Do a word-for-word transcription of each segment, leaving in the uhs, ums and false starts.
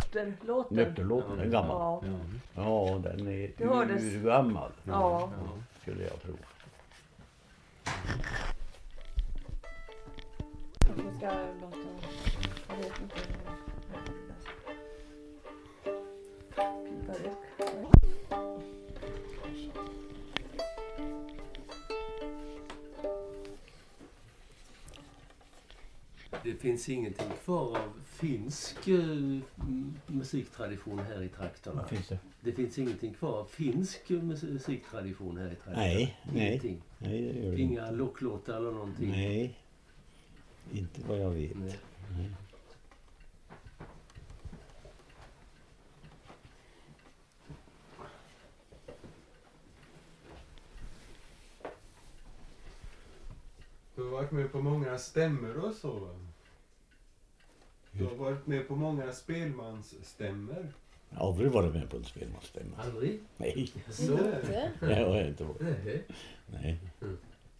Nötter-låten. Nötter-låten, den är gammal. Ja. Ja, den är Det hördes. urgammal. Ja. Skulle jag tro. Jag ska låta... Jag vet inte. Peruk. Det finns ingenting kvar av finsk uh, musiktradition här i trakterna. Vad finns det? Det finns ingenting kvar av finsk musiktradition här i trakterna. Nej, nej. Ingenting. Nej, det gör det Inga inte. locklåtar eller någonting. Nej, inte vad jag vet. Nej. Nej. Du har varit med på många stämmor och så. Du har varit med på många spelmansstämmor. Jag har aldrig varit med på en spelmansstämma. Aldrig? Nej, Så. Inte? det har jag inte varit. Nej. Nej. Mm.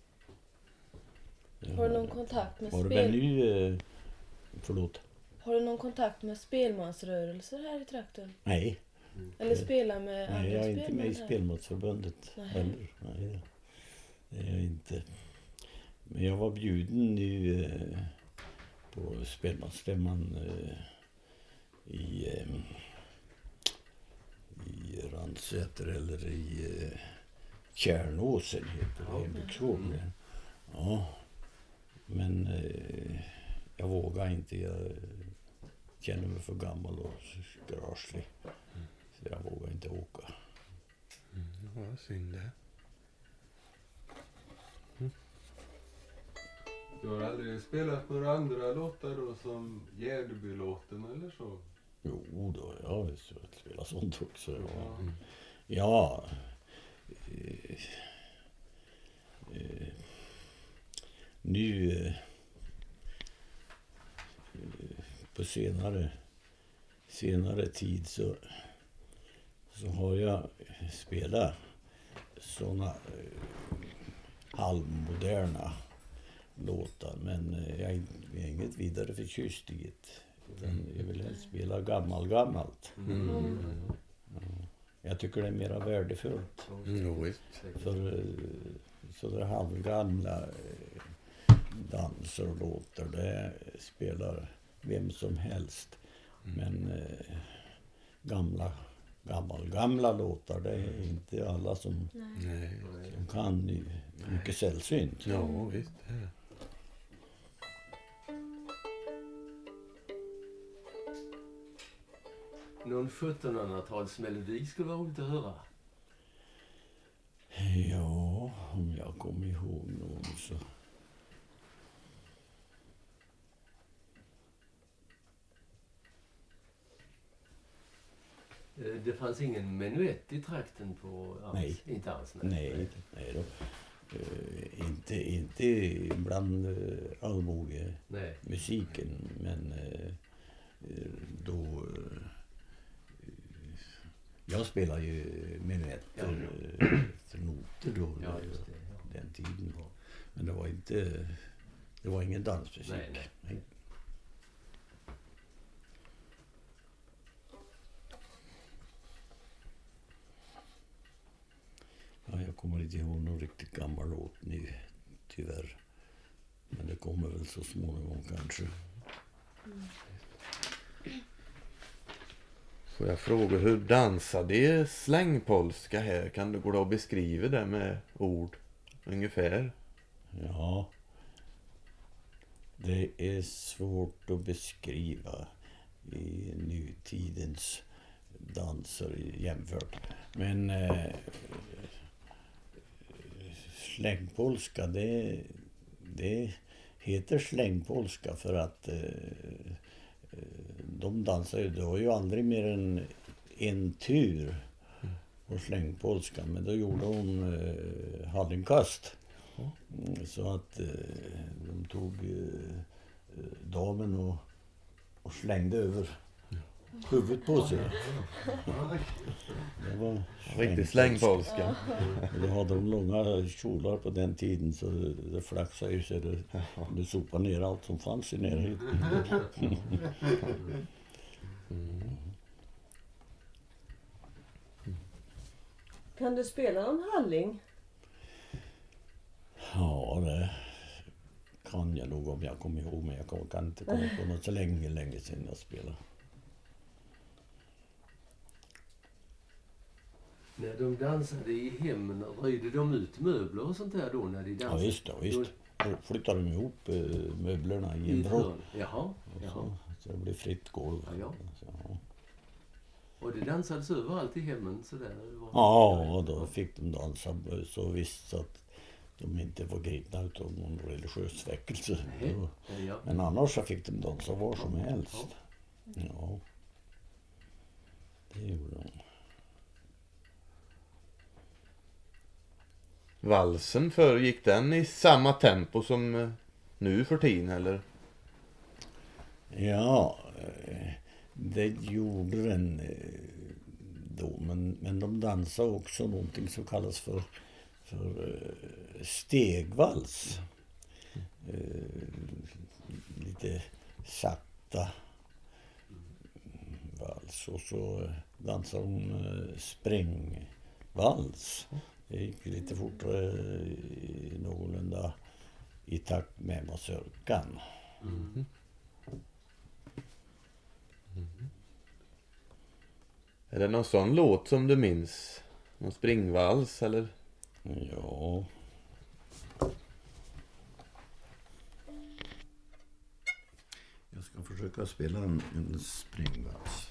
Det Har du någon kontakt med Har du spel... väl nu... Eh, förlåt. Har du någon kontakt med spelmansrörelser här i trakten? Nej. Eller spelar med andra Nej, jag är inte spelmän med i här? Spelmansförbundet Nej. heller. Nej, det är jag inte. Men jag var bjuden nu eh, på spelmansstämman eh, i, eh, i Ransäter eller i eh, Kärnåsen heter det, Hembygdsgården. Ja, men eh, jag vågar inte. Jag känner mig för gammal och skraslig. Så jag vågar inte åka. Mm, ja, synd det. Mm. Du har aldrig spelat några andra låtar då som Gärdebylåten eller så? Jo då, jag har visst spelat sånt också. Ja, Ja. mm. ja eh, eh, nu eh, på senare senare tid så så har jag spelat såna eh, halvmoderna låtar, men eh, jag är inget vidare förtjust i det. Utan jag vill helst spela gammal gammalt. Mm. Ja. Jag tycker det är mera värdefullt. Mm, visst. För eh, sådär halvgamla eh, danser och låtar, det spelar vem som helst. Men eh, gamla gammal gamla låtar, det är inte alla som, Nej. som kan nu. Mycket sällsynt. Ja, visst. Ja. Någon sjuttonhundratalsmelodi skulle vara roligt att höra. Ja, om jag kommer ihåg någon så. Det fanns ingen menuett i trakten på alls. Nej. Inte alls. Nej, nej då. Uh, inte, inte bland uh, allmogemusiken, men uh, då uh, jag spelar ju menuetter ja. uh, för noter då, ja, just det, ja. Den tiden. Men det var inte, det var ingen dansmusik. Nej, nej. nej. Ja, jag kommer inte ihåg någon riktigt gammal låt nu, tyvärr. Men det kommer väl så småningom kanske. Mm. Får jag fråga, hur dansar det slängpolska här? Kan du gå då och beskriva det med ord ungefär? Ja, det är svårt att beskriva i nutidens danser jämfört. Men eh, slängpolska, det, det heter slängpolska för att eh, de dansar ju, det var ju aldrig mer än en tur på slängpolska, men då gjorde de eh, hallinkast. Mm, så att eh, de tog eh, damen och, och slängde över huvudet på sig. Det var riktigt slängpolska. Då hade de långa kjolar på den tiden, så det, det flaxade ju sig. Det, det sopade ner allt som fanns i närheten. Mm. Kan du spela någon halling? Ja, det kan jag nog om jag kommer ihåg, men jag kan, kan inte komma på något så länge, länge sedan jag spelade. När de dansade i hemmen, röjde de ut möbler och sånt där då när de dansade? Ja visst, ja, visst. Då flyttade de ihop eh, möblerna i en I ett vrå. hörn. Jaha, jaha. Så, så det blev fritt golv. Ja, ja. Så, ja. Och det dansades överallt i hemmen sådär? Var... Ja, och då fick de dansa så visst så att de inte var gripna utav någon religiös väckelse. Nej, ja, ja. Men annars så fick de dansa var som helst. Ja, det gjorde de. Valsen för gick den i samma tempo som eh, nu för tiden eller? Ja, eh, det gjorde den eh, då, men, men de dansade också någonting som kallas för, för eh, stegvals. Eh, lite sakta vals, och så eh, dansade hon eh, springvals. Det gick lite fortare, eh, någorlunda i takt med mazurkan. Mm. Är det någon sån låt som du minns? Någon springvals eller? Ja. Jag ska försöka spela en, en springvals.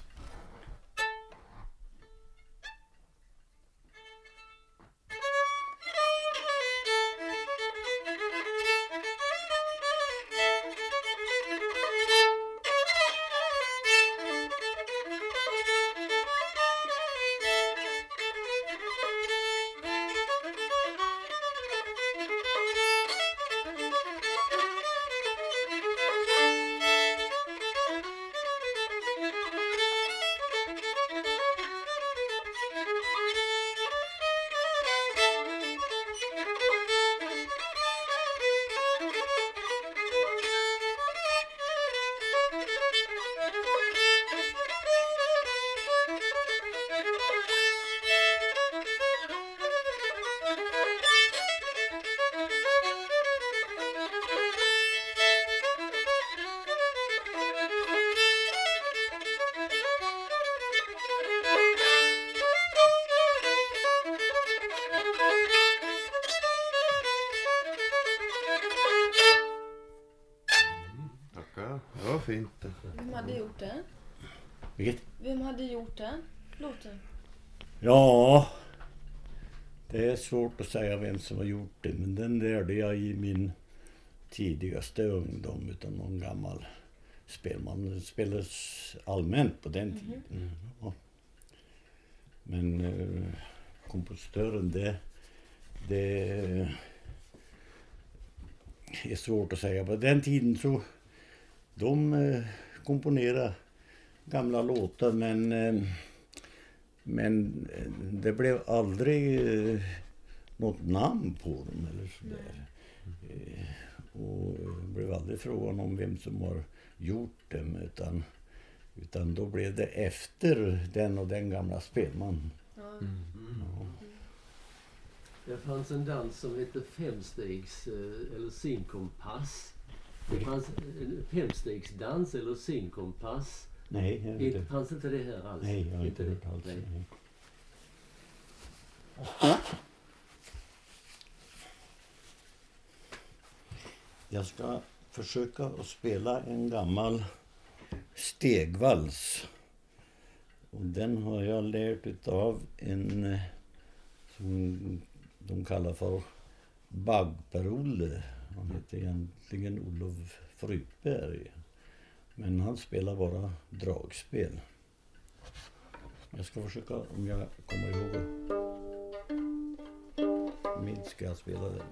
Tackar. Det var fint. Vem hade gjort den? Vilket? Vem hade gjort den låten? Ja, det är svårt att säga vem som har gjort det, men den lärde jag i min tidigaste ungdom utan någon gammal spelman. Det spelades allmänt på den tiden. Mm. Ja. Men eh, kompositören, det, det är svårt att säga. På den tiden så de eh, komponerade gamla låtar, men eh, men det blev aldrig eh, något namn på dem eller sådär. Eh, och det blev aldrig frågan om vem som har gjort dem, utan, utan då blev det efter den och den gamla spelmannen. Ja. Mm. Ja. Det fanns en dans som hette femstegs eh, eller synkompass. Det fanns en femstegsdans eller synkompass. Nej, jag vet Det inte. fanns inte det här alls? Nej, jag har inte det? hört alls. Nej. Nej. Jag ska försöka att spela en gammal stegvals. Och den har jag lärt utav en eh, som de kallar för Bagper-Olle. Han heter egentligen Olof Fryberg. Men han spelar bara dragspel. Jag ska försöka, om jag kommer ihåg, minst ska jag spela den.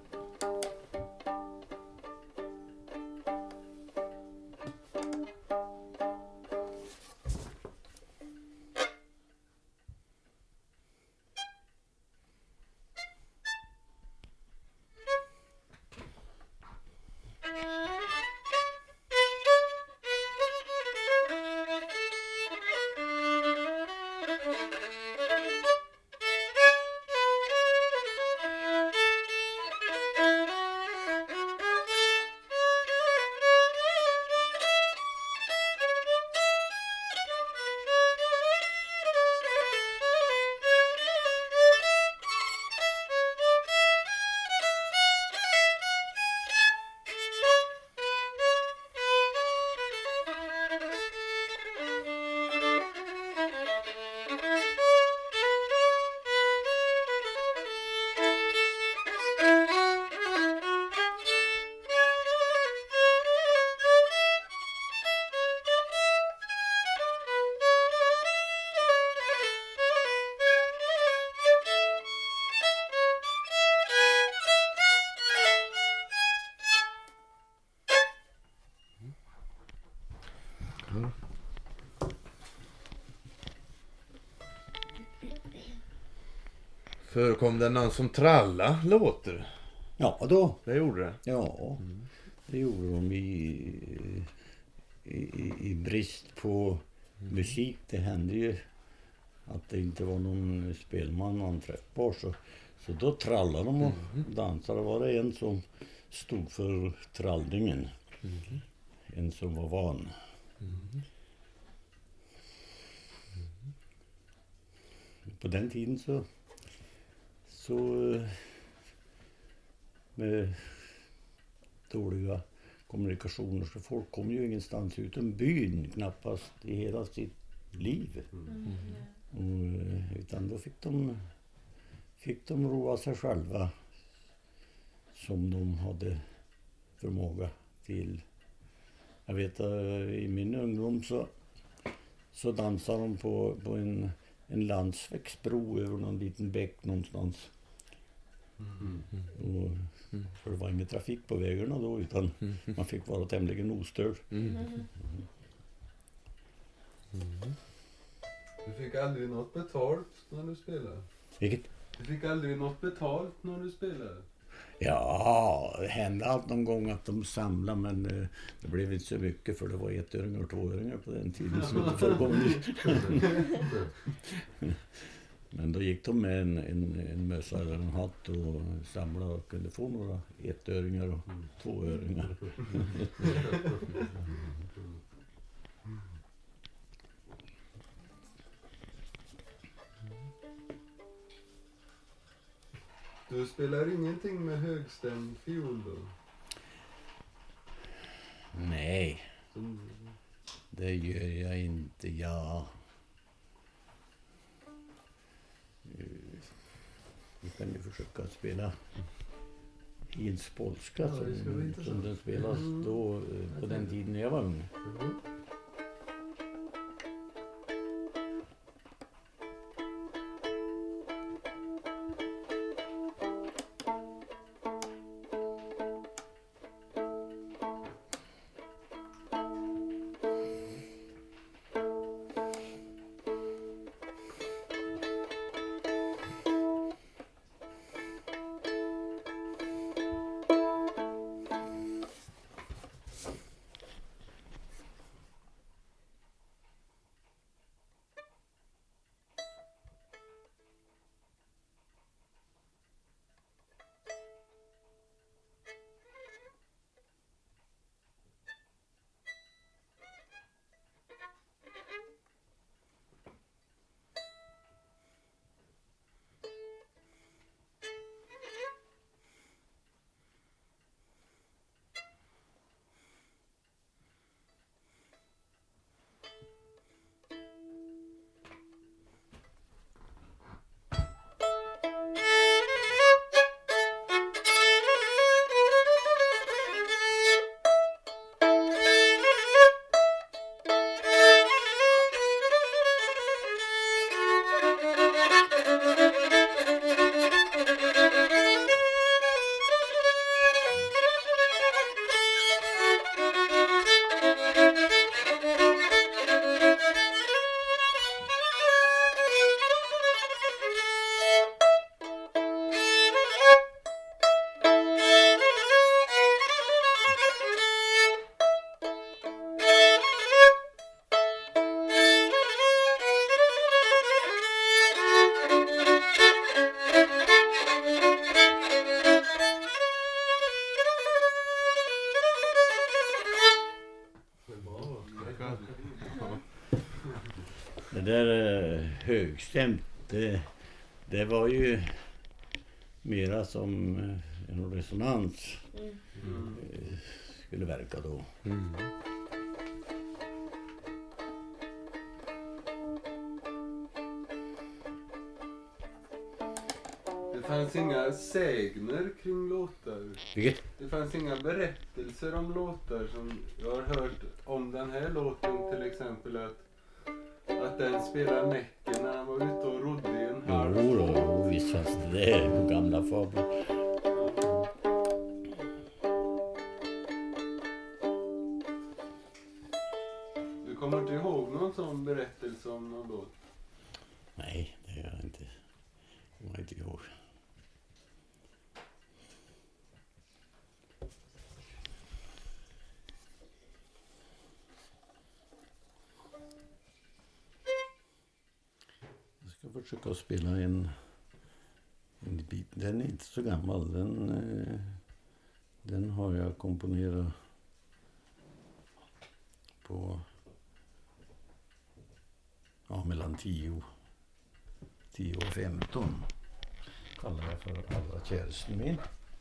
Förekom det någon som tralla låter? Ja då. Det gjorde det. Ja, det gjorde de i, i, i, i brist på musik. Det hände ju att det inte var någon spelman anträffbar. Så, så då trallade de och dansade. Var det en som stod för trallningen. Mm. En som var van. Mm. På den tiden så, så med dåliga kommunikationer så folk kom ju ingenstans utom byn knappast i hela sitt liv. Mm. Och, utan då fick de, fick de roa sig själva som de hade förmåga till. Jag vet att i min ungdom så, så dansade de på, på en, en landsvägsbro över någon liten bäck någonstans. Mm. Och, för det var ingen trafik på vägarna då utan man fick vara tämligen ostörd. Mm. Du fick aldrig något betalt när du spelade? Vilket? Du fick aldrig något betalt när du spelade? Ja, det hände allt någon gång att de samlade men eh, det blev inte så mycket för det var ettöringar och tvåöringar på den tiden som inte förekom nu. Men då gick de med en, en, en mössa eller en hatt och samlade och kunde få några ettöringar och tvåöringar. Du spelar ingenting med högstämd fiol då? Nej, det gör jag inte. Ja. Vi kan ju försöka spela Hils polska Ja, det skulle vara som, intressant. som den spelas då eh, på den tiden jag var ung. Mm. Det där eh, högstämt, det, det var ju mera som eh, en resonans Mm. eh, skulle verka då. Mm. Det fanns inga sägner kring låtar. Vilket? Det fanns inga berättelser om låtar som jag har hört om den här låten till exempel att att den spelar Näcken när han var ute och rodde i en halv. Jo då, jo, visst fanns det det på gamla fabler. Du kommer inte ihåg någon sån berättelse om någon låt? Nej, det gör jag inte. kommer jag inte ihåg. Jag ska försöka spela en, en bit. Den är inte så gammal. Den, eh, den har jag komponerat på ja, mellan tio, tio och femton. Kallar jag för Allra kärsten min.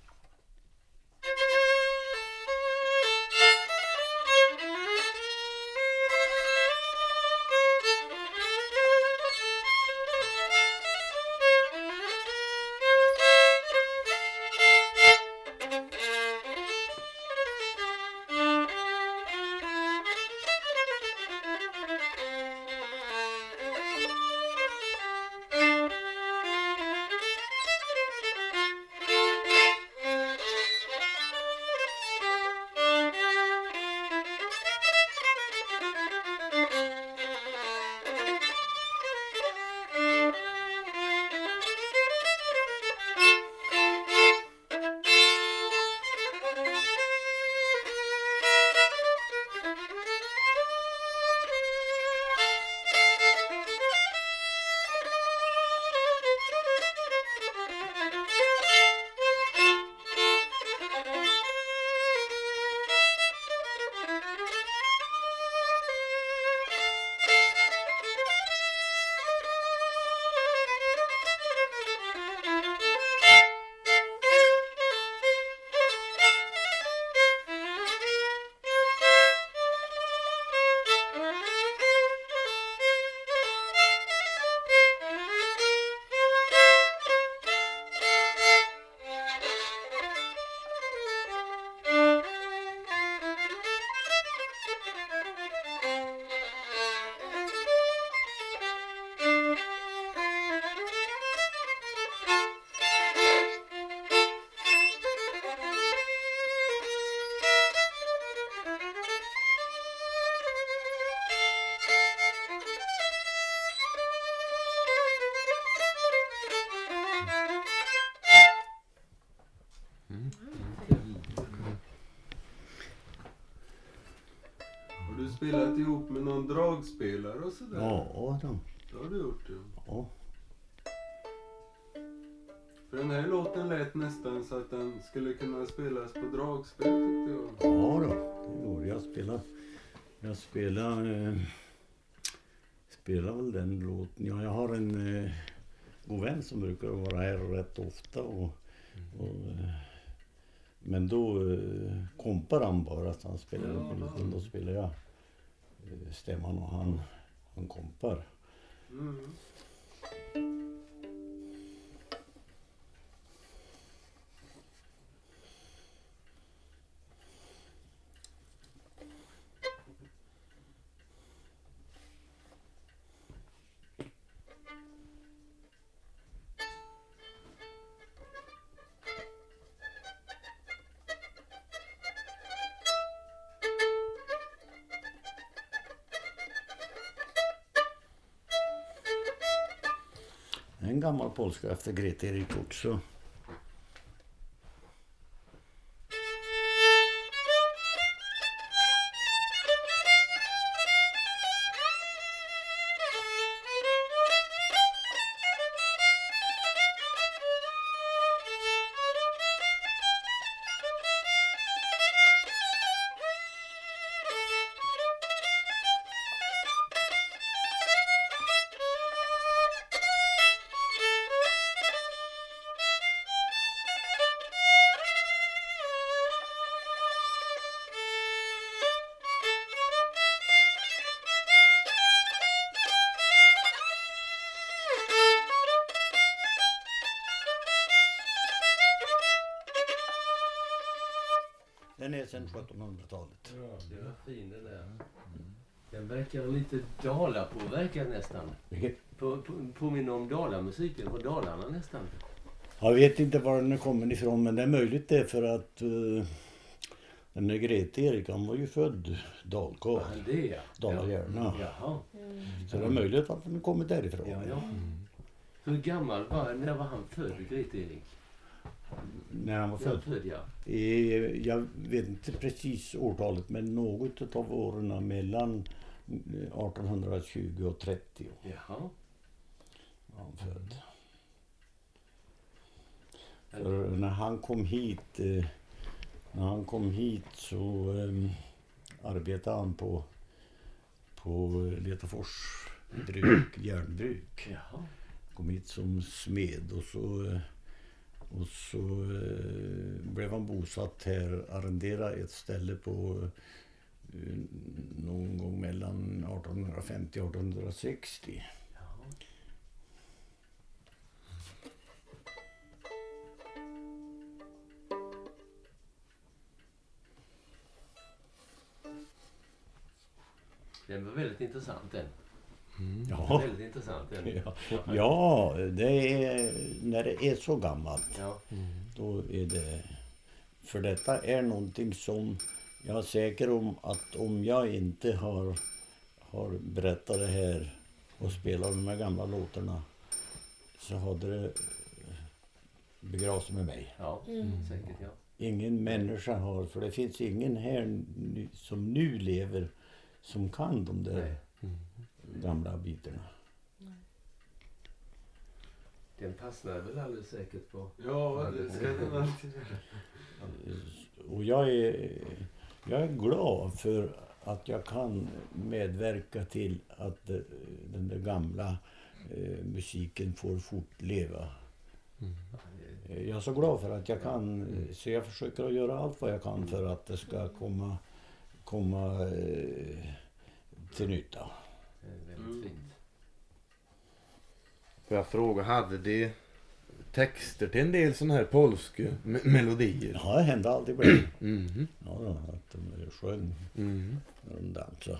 Har du spelat ihop med någon dragspelare och sådär? Ja, då. Det har du gjort, ja. Ja. För den här låten lät nästan så att den skulle kunna spelas på dragspel, tyckte jag. Ja då, det gjorde jag. Spelade, jag spelade, eh, spelade väl den låten. Ja, jag har en eh, god vän som brukar vara här rätt ofta. Och, och, eh, men då eh, kompar han bara så han spelade på låten. Då spelar jag eh, stämman och han, han kompar. Mm. En gammal polska efter Grete Erik också. Den är sedan sjuttonhundratalet. Ja, det var fin den där. Den verkar lite dalapåverkad nästan. På, på, påminner om dalamusiken på Dalarna nästan. Jag vet inte var den är kommit ifrån, men det är möjligt det för att uh, den är Grete Erik, han var ju född dalkarl. Ja, det ja. Dalahjärna. Jaha. Mm. Så det är möjligt att den kommer därifrån. Ja, ja. Hur gammal var, när var han född, Gret-Erik? När han var När han född. född, ja. Eh, Jag vet inte precis årtalet, men något av åren mellan arton tjugo och trettio Jaha. var han född. För när han kom hit, eh, när han kom hit så eh, arbetade han på, på Letafors bruk, järnbruk. Jaha. Kom hit som smed och så, eh, och så eh, blev han bosatt här, arrendera ett ställe på eh, någon gång mellan arton femtio och arton sextio. Jaha. Den var väldigt intressant den. Ja. Väldigt intressant den. Ja, ja, det är när det är så gammalt. Ja. Då är det, för detta är någonting som jag är säker om att om jag inte har, har berättat det här och spelat de här gamla låtarna så hade det begravts med mig. Ja, Mm. säkert ja. Ingen människa har, för det finns ingen här nu, som nu lever som kan de där Nej. gamla bitarna. Den fastnade väl alldeles säkert på. Ja, det ska den alltid göra. Och jag är, jag är glad för att jag kan medverka till att eh, den där gamla eh, musiken får fortleva. Eh, Jag är så glad för att jag kan, eh, så jag försöker att göra allt vad jag kan för att det ska komma, komma eh, till nytta. Det är väldigt Mm. fint. Får jag fråga, hade de texter till en del sådana här polska me- melodier? Ja, det hände alltid på det. Mhm. Ja, då, att de sjöng Mhm. när de dansade.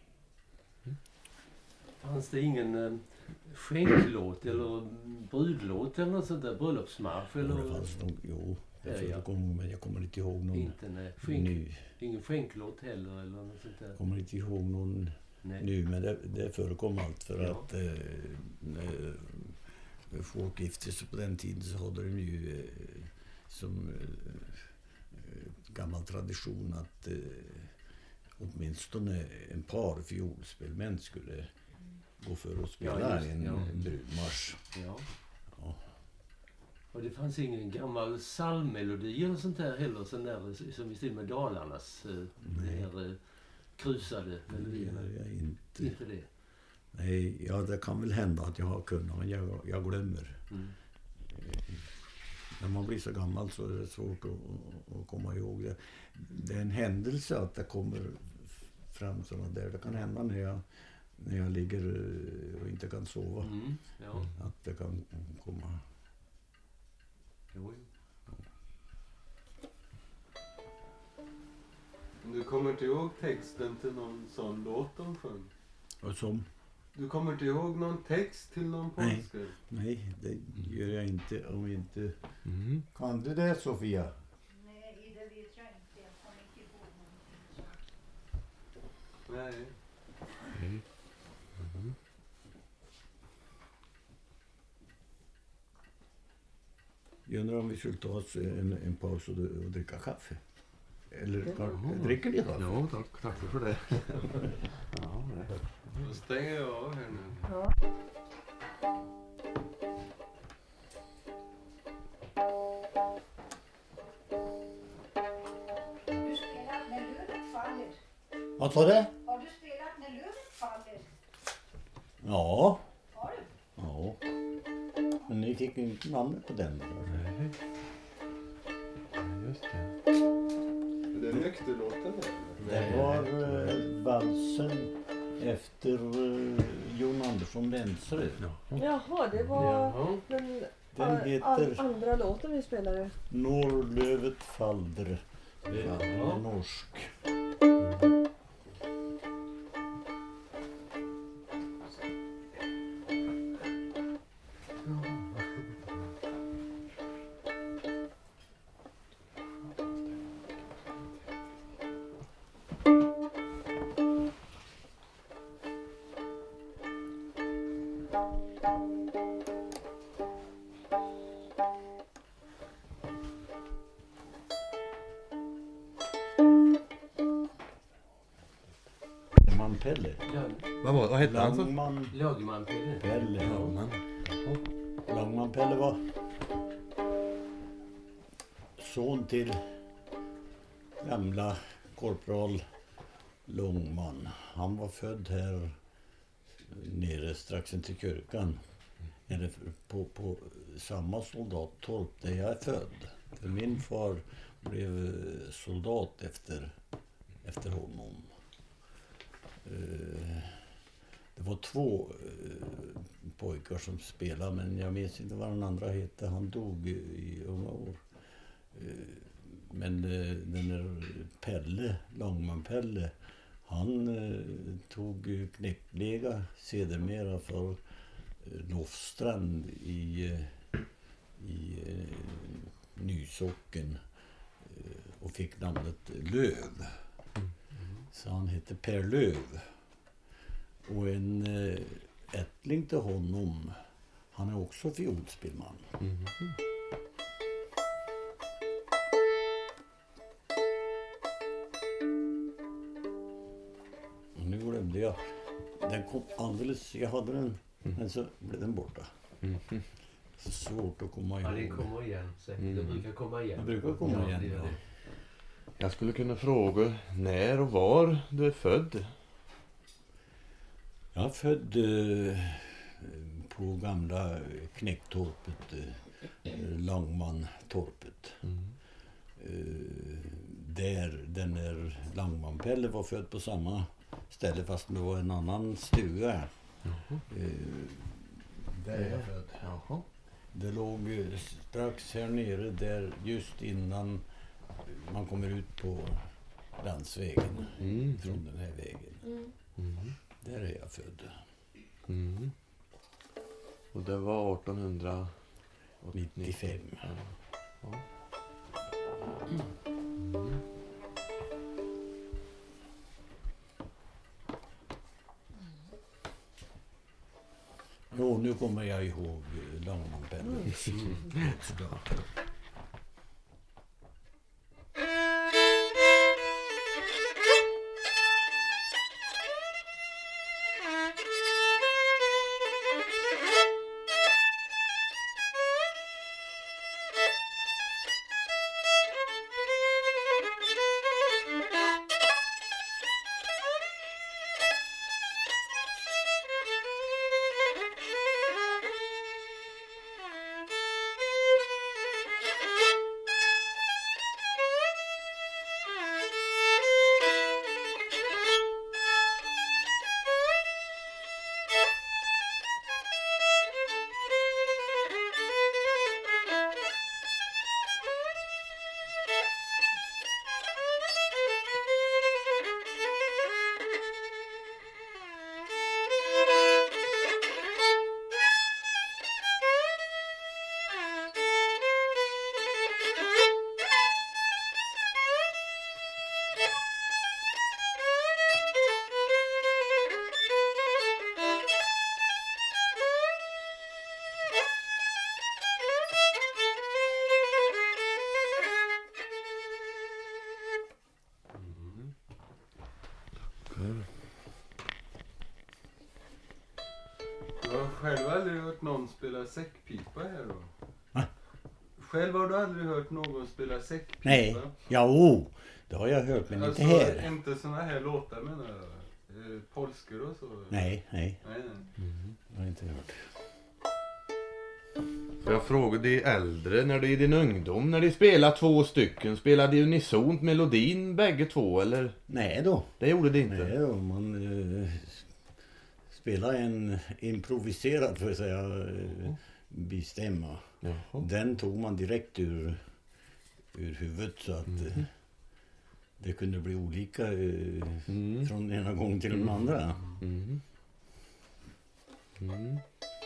Fanns det ingen eh, skänklåt eller brudlåt eller något sånt där? Bröllopsmarsch Och eller? det fanns nog, jo, det Ja, ja. förekom, men jag kommer inte ihåg någon Inte nej. Skänk, nu. ingen skänklåt heller eller något sånt där? Jag kommer inte ihåg någon Nej. nu, men det, det förekom allt för Ja. att eh, när folk gifte sig på den tiden så hade de ju eh, som eh, gammal tradition att eh, åtminstone en par fiolspelmän skulle gå för att spela Ja, just, en, ja. en brudmarsch. Ja. Ja. Och det fanns ingen gammal psalmmelodi eller sånt där heller, sån där som i stil med Dalarnas eh, Nej. där, eh, krusade Det melodierna. gör jag inte. Inte det? Nej, ja, det kan väl hända att jag har kunnat, men jag, jag glömmer. Mm. När man blir så gammal så är det svårt att, att, att komma ihåg det. Det är en händelse att det kommer fram sådana där. Det kan hända när jag, när jag ligger och inte kan sova. Mm. Ja. Att det kan komma. Jo. Du kommer inte ihåg texten till någon sån låt de sjöng? Och som, Du kommer inte ihåg någon text till någon Nej. polska? nej, det gör jag inte om inte... Mhm. Kan du det, Sofia? Nej, det vet jag inte. Jag kommer inte ihåg någonting. Nej. Jag undrar om vi skulle ta oss en, en paus och, och dricka kaffe. Eller kan, Ja. dricker ni kaffe? Ja, tack, tack för det. Ja, det. Då stänger jag av här nu. Ja. Du spelar när lövet faller. Vad sa du? Har du spelat när lövet faller? Ja. Har du? Ja. Men ni fick inte namnet på den. Nej. Ja, just det. Det är nykterlåten där. Det var eh, valsen efter eh, Jon Andersson Lensröd. Jaha, det var Jaha. den Den all, heter andra låten vi spelade. Norrlövet fallder. Det Ja. är norsk. Pelle. Ja, Vad, var, vad hette han så? Langman Lagerman Pelle. Pelle. Ja, men, jaha. Langman Pelle var son till gamla korpral Långman. Han var född här nere strax intill kyrkan. Eller på, på samma soldattorp där jag är född. För min far blev soldat efter, efter honom. Eh, Det var två eh, pojkar som spelade, men jag minns inte vad den andra hette. Han dog i, i unga år. Eh, men eh, den där Pelle, Långman Pelle, han eh, tog ju knäpplega sedermera för eh, Lofstrand i, eh, i eh, Nysocken eh, och fick namnet Löv. Så han hette Per Löv. Och en eh, ättling till honom, han är också fiolspelman. Mhm. Och nu glömde jag. Den kom alldeles, jag hade den, men så blev den borta. Mhm. Så svårt att komma Ja, det ihåg. kommer igen. Så Mm. det brukar komma igen. Det brukar komma Ja, igen, det gör ja. det. Jag skulle kunna fråga när och var du är född. Jag är född eh, på gamla knäcktorpet, eh, Langmantorpet. Mm. Eh, där den där Langman Pelle var född på samma ställe fast det var en annan stuga. Jaha. Eh, där är jag född. Jaha. Det låg eh, strax här nere där just innan man kommer ut på landsvägen Mm. från den här vägen. Mm. Mm. Där är jag född. Mm. Och det var artonhundranittiofem. nittiofem. Ja. Ja. Mm. Jo, nu kommer jag ihåg eh, Langman Pelle. Du har själv aldrig hört någon spela säckpipa här då? Va? Själv har du aldrig hört någon spela säckpipa? Nej, ja, oh, det har jag hört, men alltså, inte här. inte såna här låtar menar jag. Eh, polskor och så? Nej, nej, Nej, nej. Mm. jag har inte hört. För jag frågade de äldre när du i din ungdom, när de spelade två stycken, spelade de unisont melodin bägge två eller? Nej då. Det gjorde de inte. Nej då, man eh, spelar en improviserad, får jag säga, eh, bistämma. Jaha. Den tog man direkt ur, ur huvudet så att Mhm. eh, det kunde bli olika eh, Mm. från ena gången till den andra. Mm. Mm.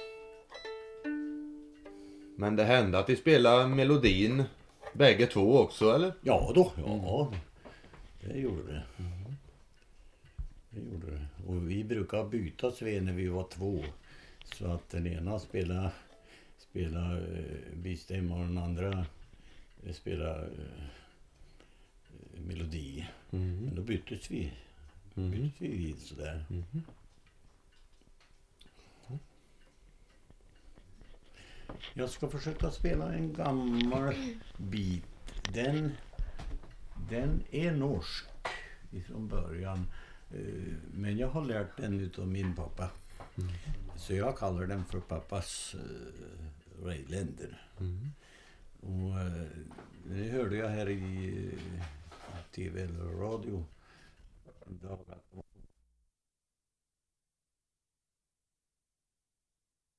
Men det hände att de spelade melodin bägge två också eller? Ja då, ja. Det gjorde det. Det gjorde det. Och vi brukar bytas vid när vi var två. Så att den ena spelade, spelade eh, bistämma och den andra eh, spelade eh, melodi. Mm. Men då byttes vi. Mm. Lite sådär. Mhm. Jag ska försöka spela en gammal bit. Den, den är norsk ifrån början. Eh, Men jag har lärt den utav min pappa. Mm. Så jag kallar den för pappas uh, Rejländer. Mm. Och eh, det hörde jag här i eh, tv eller radio idag att